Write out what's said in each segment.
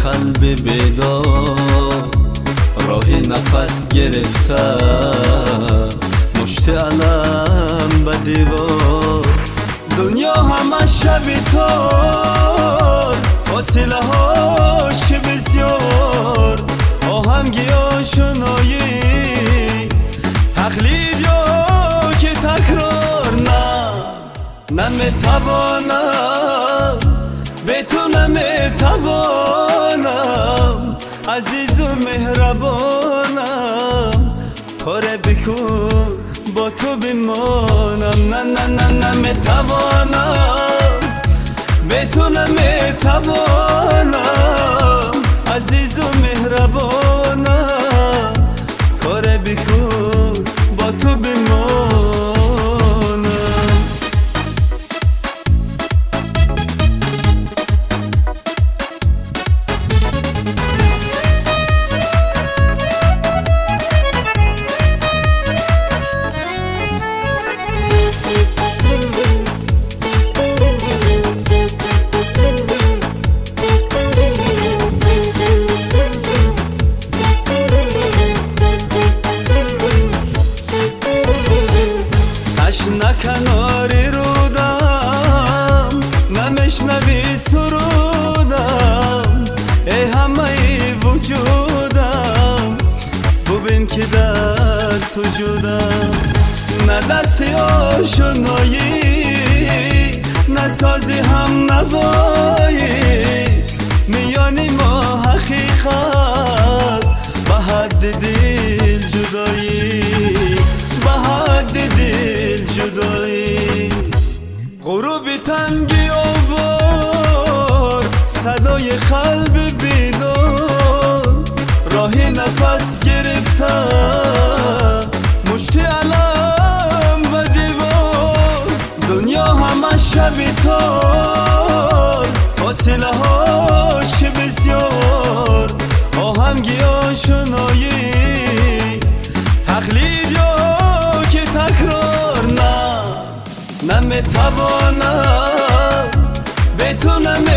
قلب بیدار راه نفس گرفته مشت علم به دیوار دنیا همه شب تار فاصله هاش بسیار آهنگی آشنایی تقلید یا که تکرار نمیتوانم به تو نمیتوانم عزیز و مهربانم کار بکن با تو بمانم نمیتوانم به تو نمیتوانم عزیز و مهربانم کار بکن با تو بمانم کناری رودم نمیشنوی سرودم ای همه وجودم ببین که در سجودم نه دستی آشنایی نه سازی هم نوایی میانی ما حقیقت به حد دل جدایی به حد دل جدایی غروب تنگی آوار صدای قلب بیدار راهی نفس گرفتن مشت علم و دیوار دنیا همه شب تار فاصله هاش بسیار آهنگی آشنایی تقلید یا که تکرار نمیتوانم به تو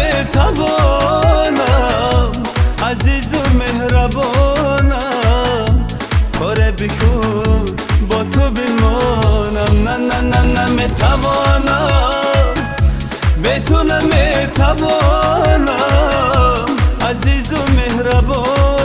نمیتوانم عزیز و مهربانم کار بکن با تو بمانم نمیتوانم به تو نمیتوانم عزیز و مهربانم